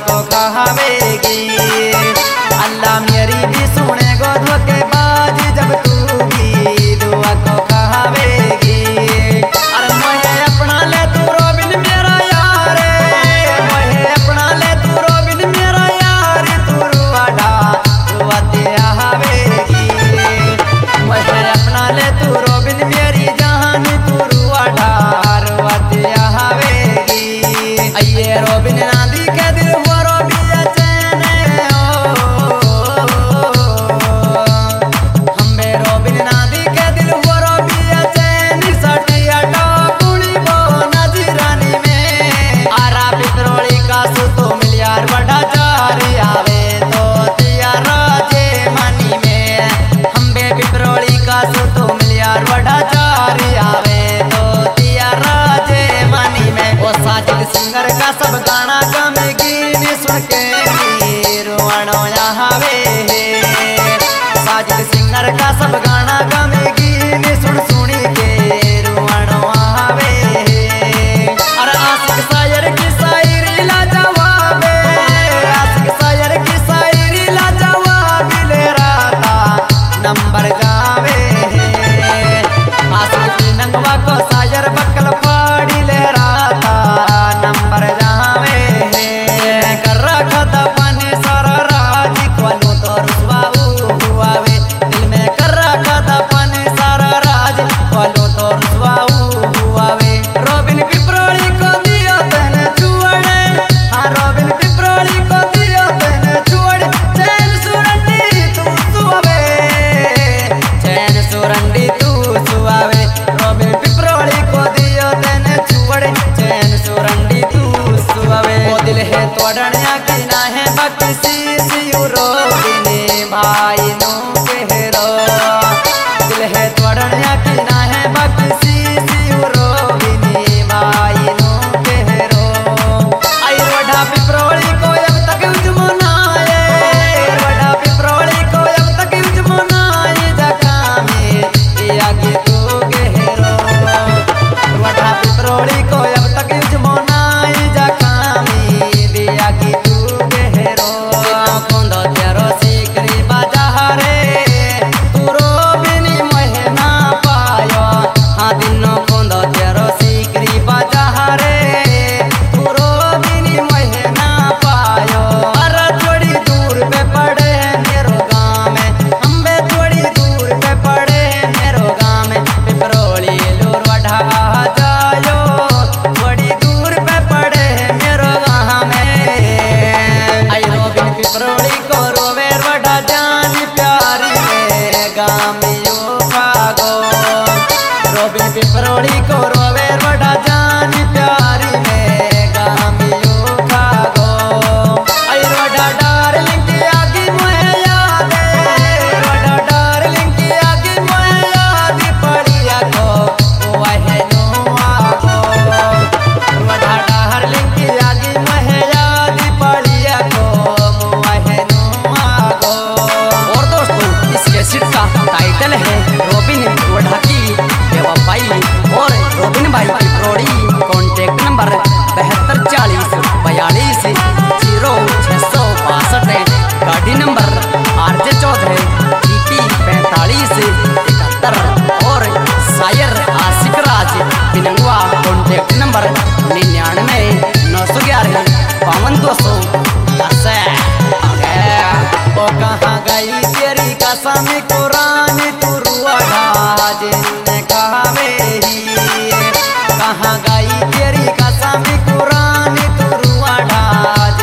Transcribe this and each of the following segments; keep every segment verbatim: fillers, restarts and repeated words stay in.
को कहावेगी। अल्लाह मेरी भी सुनेगो धोखेबाज जब तू भी दुआ को कहावेगी। अरे मोहे अपना ले तू रोबिन मेरा यार, मोहे अपना ले तू रोबिन मेरा यार, तू रुआडा दुआ ते आवेगी। मोहे अपना ले तू रोबिन मेरी जान, तू रुआडा रुआ ते आवेगी। अये रोबिन नादी के दिल हुआ रोबिया चैन हम्बे रोबिन नादी के दिल हुआ रोबिया चैन सटिया टोकुली बो नजरानी में। आरा पित्रोली का सुतो मिलियार बड़ा जारी आवे तो तिया राजे मनी में। हम्बे पित्रोली का सुतो मिलियार बड़ा जारी आवे तो तिया राजे मनी में। वो साजिद सिंगर का सब गाना गमेगी ने सुन के रुआनो आवे। साजिद सिंगर का सब गाना गमेगी ने सुन सुनी के रुआनो आवे। अरे आशिक शायर की शायरी लाजवाबे, आशिक शायर की शायरी लाजवाबी ले राता नंबर गावे। आशिक की नंगवा को शायर बकल फाड़ी ले राता नंबर जावे। कर रखा था पानी सारा राज क्वालो तो रुसवाऊ हुआवे। दिल में कर रखा था पानी सारा राज क्वालो तो रुसवाऊ हुआवे। रोबिन पिपरोली को दियो तने छुअड़े, हाँ रोबिन पिपरोली को दियो तने छुअड़े। चैन सुरंडी तू सुआवे, चैन सुरंडी तू सुआवे। रोबिन पिपरोली को दियो तने छुअड़े, चैन सुरंडी तू सुआवे। वो दिल है तोड़निया की ना है बक्सी सियू रोबिन भाई नो कहरो। दिल है तोड़निया की ना है बक्सी सियू रोबिन भाई नो कहरो। आई रोडा पिपरोली को अब तक उजमनाए, रोडा पिपरोली को अब तक उजमनाए। जखा में दिया के तू गहरो, रोडा पिपरोली को अब तक उजमनाए। जखा में दिया के तू गहरो। खोंदो तेरो सीकरी बाजा रे, तू रोबिन मोहे ना पायो। हाँ दिनो खोंदो तेरो सीकरी बाजा रे, तू रोबिन मोहे ना पायो। अरे थोड़ी दूर पे पड़े मेरो गाँव में, अम्बे थोड़ी दूर पे पड़े मेरो गाँव में। पिपरोली लूर वढ़ा आ जायो, थोड़ी दूर पे पड़े मेरो गाँव में। आई रोबिन पिपरोली को रोवे वढ़ा जान प्यारी में गाँव में यो भागो। रोबिन पिपरोली को रोवे वढ़ा जान प्यारी में गाँव में यो भागो। आई रोडा डार्लिंग की आगे मोहे याद, रोडा डार्लिंग की आगे मोहे याद पड़िया को वह नो आगो। रोडा डार्लिंग की आगे मोहे याद पड़िया को वह नो आगो। और दोस्तों इस कैसेट का टाइटल है रोबिन वढ़ा की बेवफाई। और रोबिन भाई पिपरोली कॉन्टेक्ट नंबर बहत्तर चालीस बयालीस जीरो छः सौ बासठ। गाड़ी नंबर आर जे चौदह डी पी पैंतालीस इकहत्तर। और शायर आशिक राज बिनंगवा कॉन्टेक्ट नंबर निन्यानवे नौ सौ ग्यारह बावन दो सौ दस। ओ कहाँ गई तेरी कसम कुरान तू रुआडा जिन्ने कहावेही। कहाँ गई तेरी कसम कुरान तू रुआडा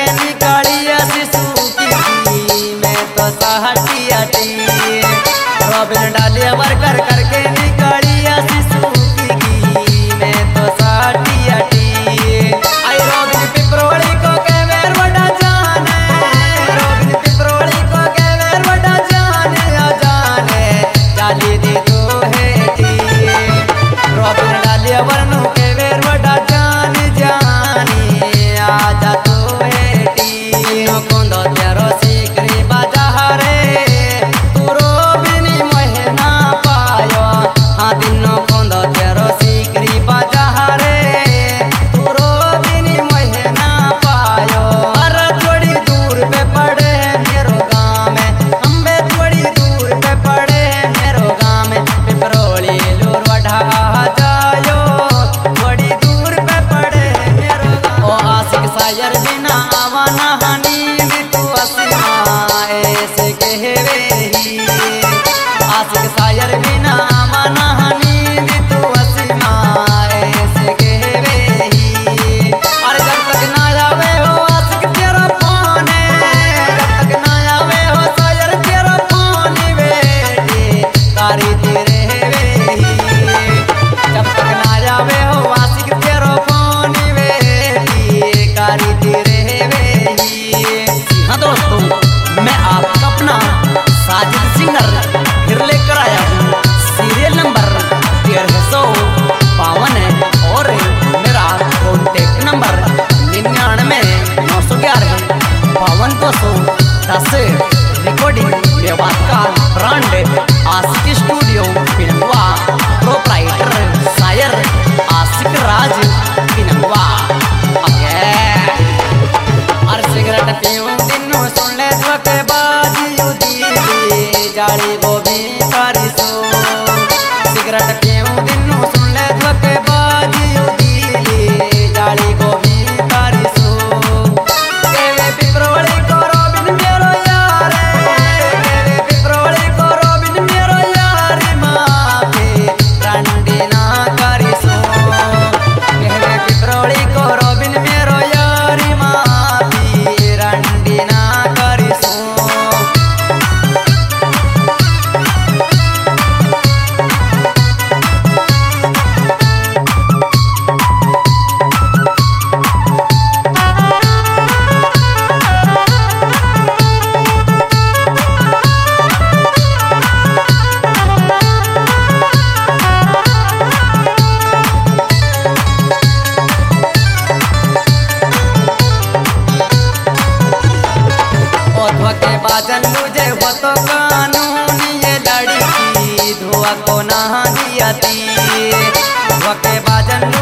निकाली शिशु की मैं तो सहटी अटी रोबिन डालिया वर्कर करके निकाली शिशु की मैं तो सहटी अटी आई रोबिन पिपरोली को के वेर बड़ा जाने रोबिन पिपरोली को के वेर बड़ा जाने आ जाने डाली दी तो हेटी रोबिन डालिया वरनु के वेर बड़ा जान जानी आजा तो हेटी कोंदो तेरो सीकरी बाजारे तू रोबिन महीना पायो हाँ दिनो कोंदो तेरो सीकरी बाजारे तू रोबिन महीना पायो अर थोड़ी दूर पे पड़े मेरो गाँव में अम्बे थोड़ी दूर पे पड़े मेरो गाँव में पिपरोली लूर वढ़ा जायो थोड़ी दूर पे पड़े मेरो गाँव ओ आशिक सायर बिना आवाना हनी भी तू असीमा ऐसे कहवे ही आशिक सायर बिना आवाना हनी भी तू असीमा ऐसे कहवे ही और जब तक ना आवे हो आशिक तेरा फोन जब तक ना आवे हो सायर तेरा फोन बेटे तारी तेरे वे ही जब तक ना आवे हो आशिक तेरा फोन बेटी कारी तेरे वे ही हाँ दोस्तों मैं आपका अपना साजिद सिंगर फिर लेकर आया हूँ सीरियल नंबर तेरह सौ बावन है और मेरा कॉन्टेक्ट नंबर निन्यानवे नौ सौ ग्यारह बावन दो सौ दस रिकॉर्डिंग मेवात का brand Ashiq studio Pinangwa proprietor शायर आशिक राज पिनंगवा और सिगरेट पीऊं दिनों सुन ले धोखे बाजी उदी जाली वो भी करी सो सिगरेट पीऊं दिनों सुन ले धोखे बाजी उदी जाली वो भी करी सो केवे पिपरोली को रोबिन मेरो यार केवे पिपरोली को रोबिन मेरो यार माफी रंडी ना करी सो केवे पिपरोली को रोबिन मेरो यार माफी रंडी ना करी सो के बाजन मुझे वो तो कानून ये लड़की धुआ को ना दिया थी के बाजन